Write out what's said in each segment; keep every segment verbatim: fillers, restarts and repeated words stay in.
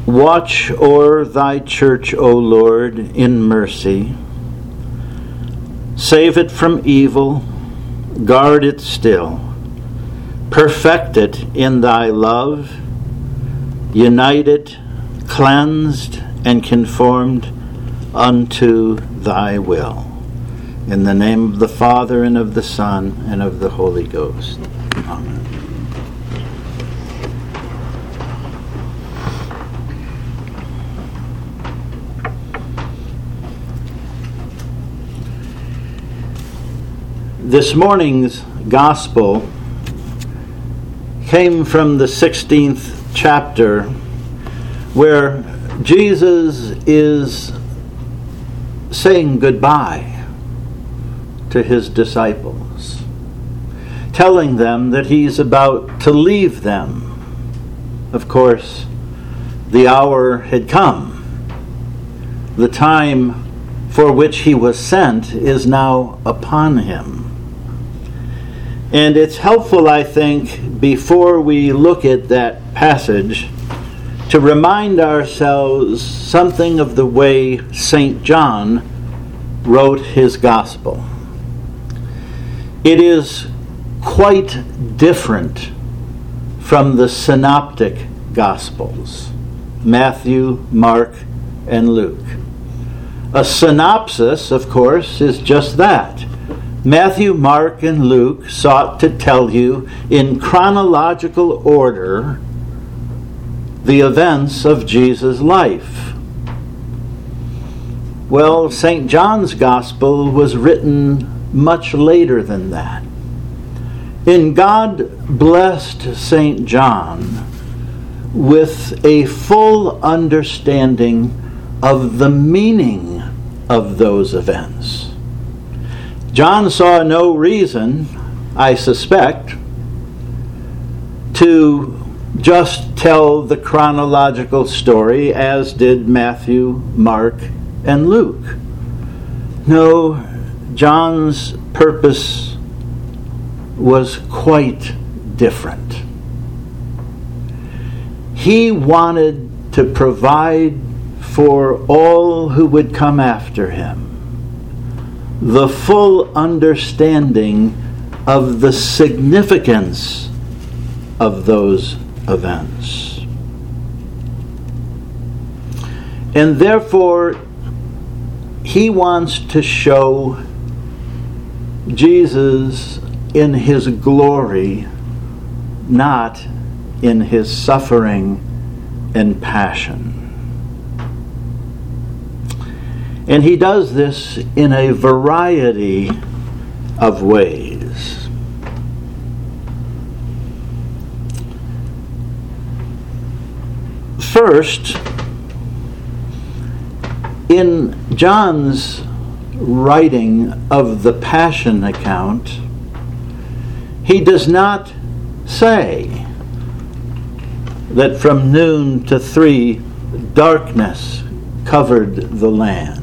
Watch o'er thy church, O Lord, in mercy. Save it from evil, guard it still. Perfect it in thy love, unite it, cleansed and conformed unto thy will. In the name of the Father, and of the Son, and of the Holy Ghost. Amen. This morning's gospel came from the sixteenth chapter, where Jesus is saying goodbye to his disciples, telling them that he's about to leave them. Of course, the hour had come. The time for which he was sent is now upon him. And it's helpful, I think, before we look at that passage, to remind ourselves something of the way Saint John wrote his gospel. It is quite different from the synoptic gospels, Matthew, Mark, and Luke. A synopsis, of course, is just that. Matthew, Mark, and Luke sought to tell you in chronological order the events of Jesus' life. Well, Saint John's Gospel was written much later than that. And God blessed Saint John with a full understanding of the meaning of those events. John saw no reason, I suspect, to just tell the chronological story as did Matthew, Mark, and Luke. No, John's purpose was quite different. He wanted to provide for all who would come after him the full understanding of the significance of those events. And therefore, he wants to show Jesus in his glory, not in his suffering and passion. And he does this in a variety of ways. First, in John's writing of the Passion account, he does not say that from noon to three darkness covered the land.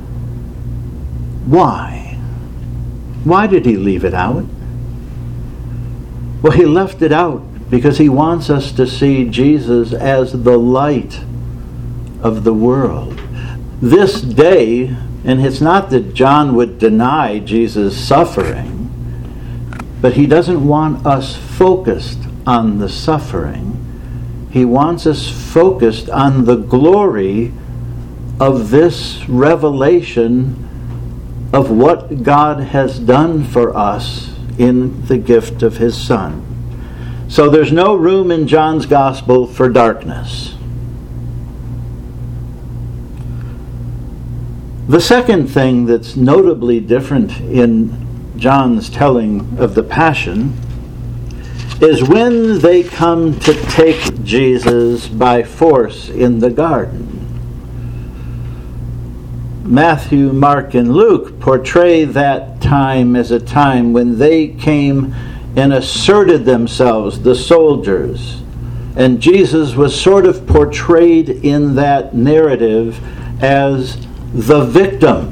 Why? Why did he leave it out? Well, he left it out because he wants us to see Jesus as the light of the world. This day, and it's not that John would deny Jesus' suffering, but he doesn't want us focused on the suffering. He wants us focused on the glory of this revelation of what God has done for us in the gift of his Son. So there's no room in John's Gospel for darkness. The second thing that's notably different in John's telling of the Passion is when they come to take Jesus by force in the garden. Matthew, Mark, and Luke portray that time as a time when they came and asserted themselves, the soldiers. And Jesus was sort of portrayed in that narrative as the victim.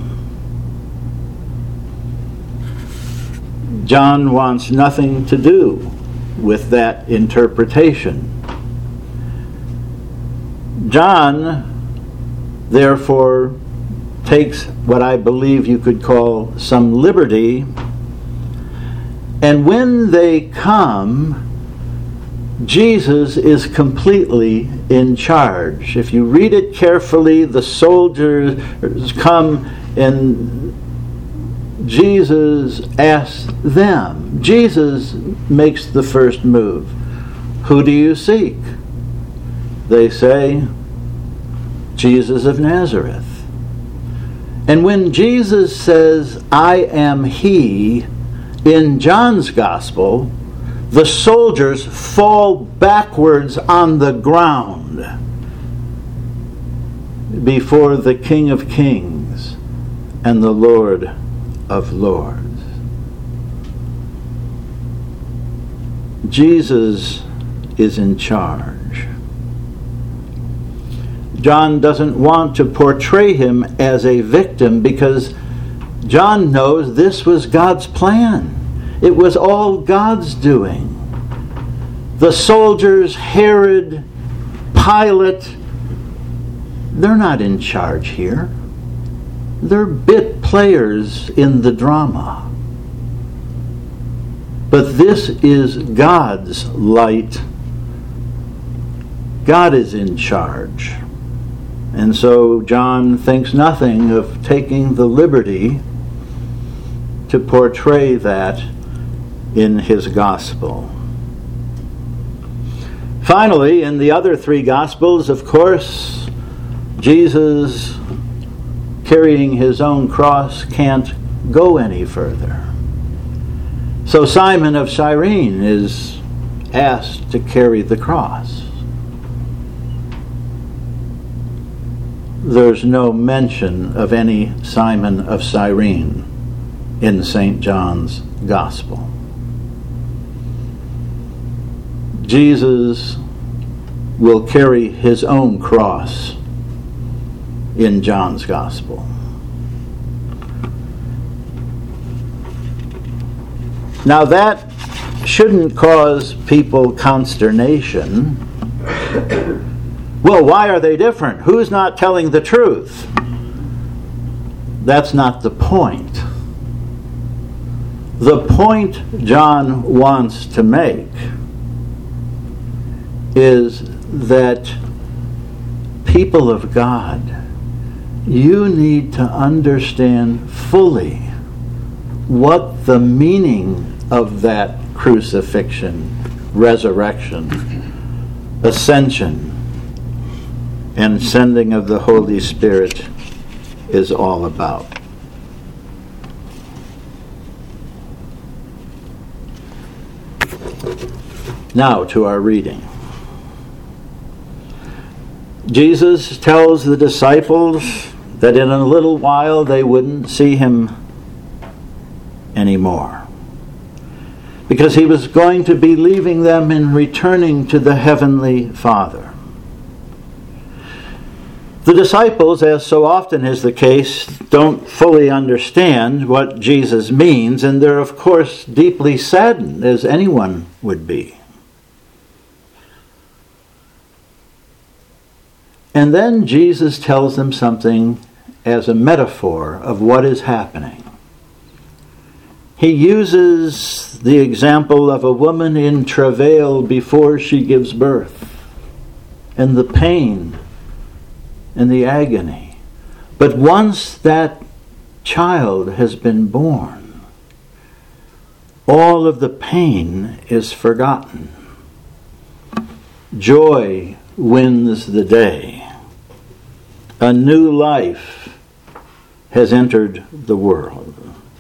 John wants nothing to do with that interpretation. John, therefore, takes what I believe you could call some liberty, and when they come, Jesus is completely in charge. If you read it carefully, the soldiers come and Jesus asks them. Jesus makes the first move. Who do you seek? They say, Jesus of Nazareth. And when Jesus says, I am he, in John's Gospel, the soldiers fall backwards on the ground before the King of Kings and the Lord of Lords. Jesus is in charge. John doesn't want to portray him as a victim because John knows this was God's plan. It was all God's doing. The soldiers, Herod, Pilate, they're not in charge here. They're bit players in the drama. But this is God's light. God is in charge. And so John thinks nothing of taking the liberty to portray that in his gospel. Finally, in the other three gospels, of course, Jesus carrying his own cross can't go any further. So Simon of Cyrene is asked to carry the cross. There's no mention of any Simon of Cyrene in Saint John's Gospel. Jesus will carry his own cross in John's Gospel. Now that shouldn't cause people consternation. Well, why are they different? Who's not telling the truth? That's not the point. The point John wants to make is that people of God, you need to understand fully what the meaning of that crucifixion, resurrection, ascension, and sending of the Holy Spirit is all about. Now to our reading. Jesus tells the disciples that in a little while they wouldn't see him anymore, because he was going to be leaving them and returning to the Heavenly Father. The disciples, as so often is the case, don't fully understand what Jesus means, and they're of course deeply saddened, as anyone would be. And then Jesus tells them something as a metaphor of what is happening. He uses the example of a woman in travail before she gives birth, and the pain and the agony. But once that child has been born, all of the pain is forgotten. Joy wins the day. A new life has entered the world.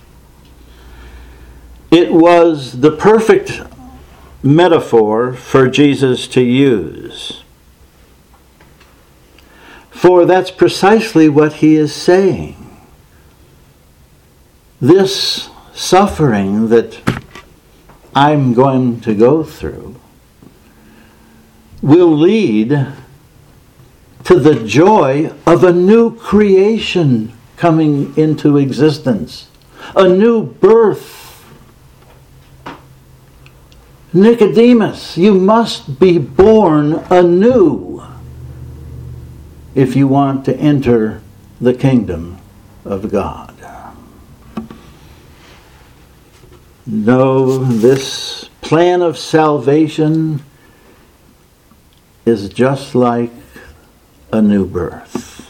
It was the perfect metaphor for Jesus to use. For that's precisely what he is saying. This suffering that I'm going to go through will lead to the joy of a new creation coming into existence, a new birth. Nicodemus, you must be born anew. if you want to enter the kingdom of God. No, this plan of salvation is just like a new birth.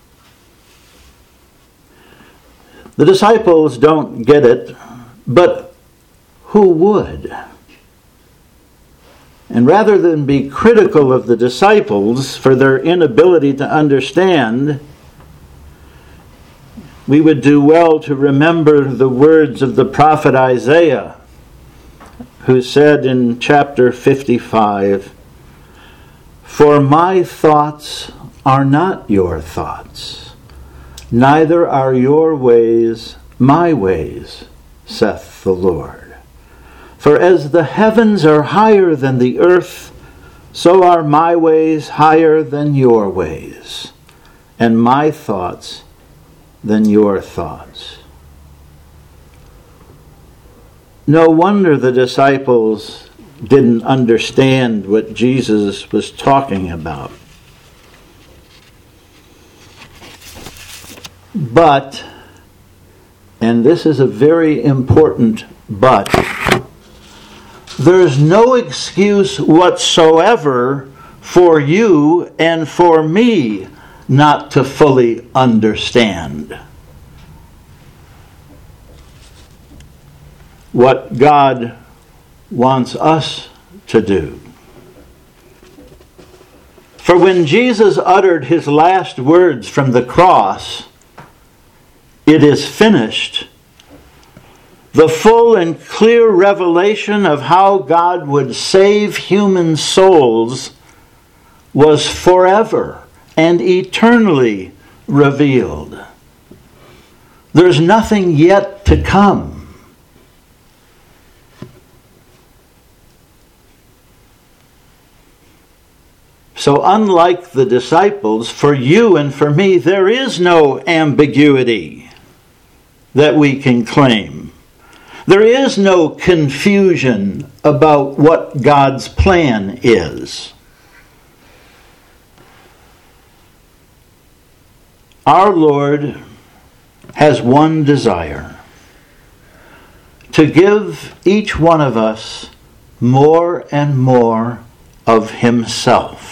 The disciples don't get it, but who would? And rather than be critical of the disciples for their inability to understand, we would do well to remember the words of the prophet Isaiah, who said in chapter fifty-five, "For my thoughts are not your thoughts, neither are your ways my ways, saith the Lord. For as the heavens are higher than the earth, so are my ways higher than your ways, and my thoughts than your thoughts." No wonder the disciples didn't understand what Jesus was talking about. But, and this is a very important but, there's no excuse whatsoever for you and for me not to fully understand what God wants us to do. For when Jesus uttered his last words from the cross, "It is finished," the full and clear revelation of how God would save human souls was forever and eternally revealed. There's nothing yet to come. So unlike the disciples, for you and for me, there is no ambiguity that we can claim. There is no confusion about what God's plan is. Our Lord has one desire: to give each one of us more and more of himself.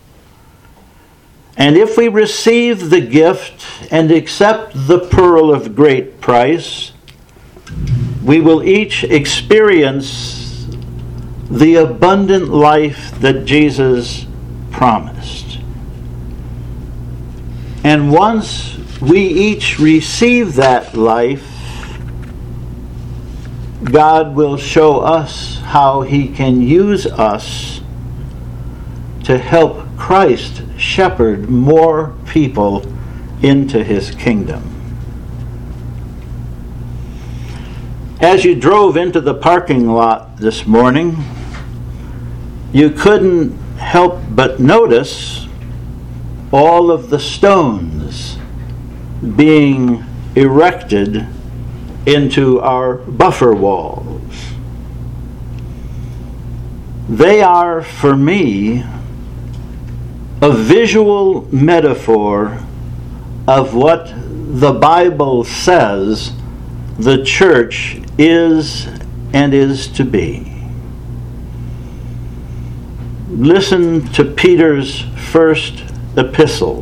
And if we receive the gift and accept the pearl of great price, we will each experience the abundant life that Jesus promised. And once we each receive that life, God will show us how he can use us to help Christ shepherd more people into his kingdom. As you drove into the parking lot this morning, you couldn't help but notice all of the stones being erected into our buffer walls. They are, for me, a visual metaphor of what the Bible says the church is and is to be. Listen to Peter's first epistle.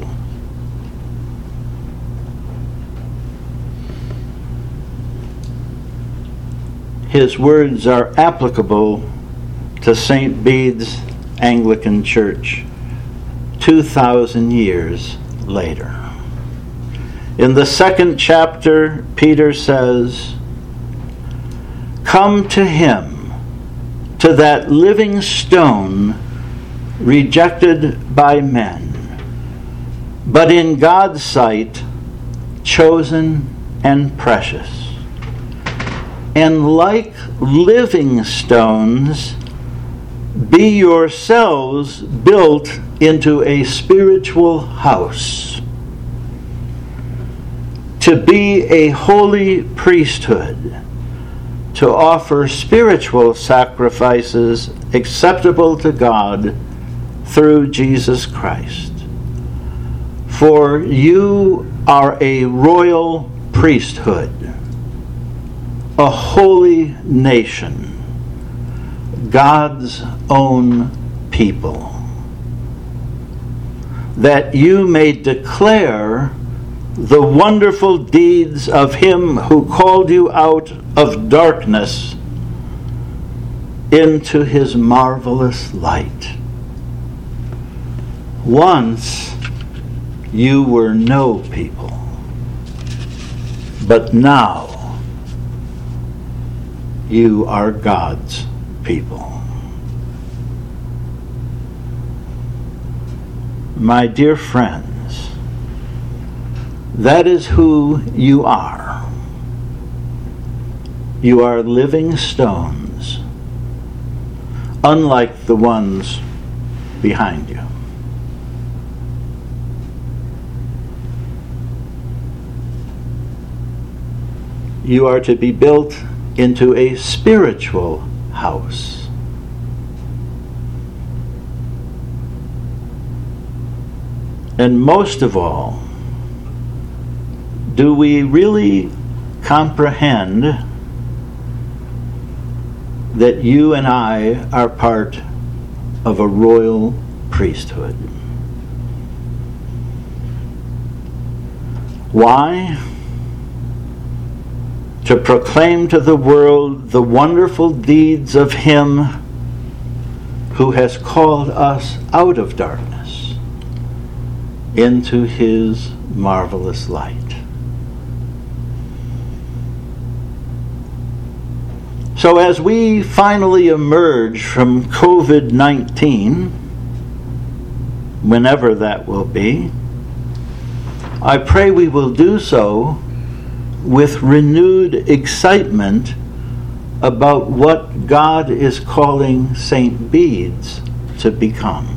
His words are applicable to Saint Bede's Anglican Church two thousand years later. In the second chapter, Peter says, "Come to him, to that living stone rejected by men, but in God's sight chosen and precious. And like living stones, be yourselves built into a spiritual house, to be a holy priesthood, to offer spiritual sacrifices acceptable to God through Jesus Christ. For you are a royal priesthood, a holy nation, God's own people, that you may declare the wonderful deeds of him who called you out of darkness into his marvelous light. Once you were no people, but now you are God's people. My dear friends, that is who you are. You are living stones, unlike the ones behind you. You are to be built into a spiritual house. And most of all, do we really comprehend that you and I are part of a royal priesthood? Why? To proclaim to the world the wonderful deeds of him who has called us out of darkness into his marvelous light. So as we finally emerge from covid nineteen, whenever that will be, I pray we will do so with renewed excitement about what God is calling Saint Bede's to become.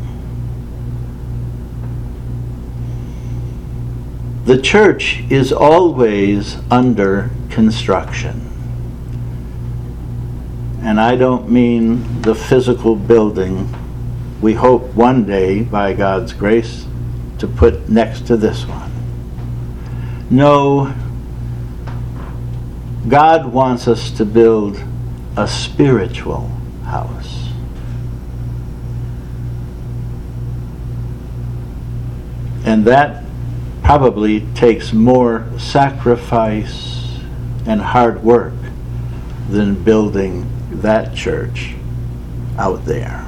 The church is always under construction. And I don't mean the physical building we hope one day, by God's grace, to put next to this one. No, God wants us to build a spiritual house. And that probably takes more sacrifice and hard work than building that church out there.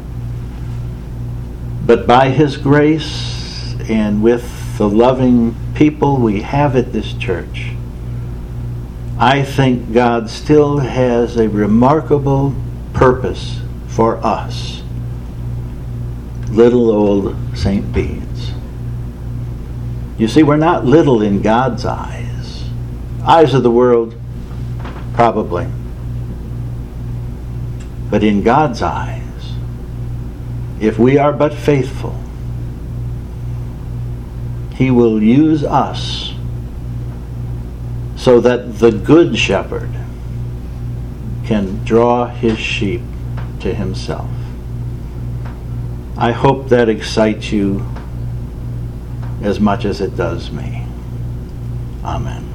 But by his grace and with the loving people we have at this church, I think God still has a remarkable purpose for us, little old Saint Bede's. You see, we're not little in God's eyes. Eyes of the world, probably. But in God's eyes, if we are but faithful, he will use us so that the good shepherd can draw his sheep to himself. I hope that excites you as much as it does me. Amen.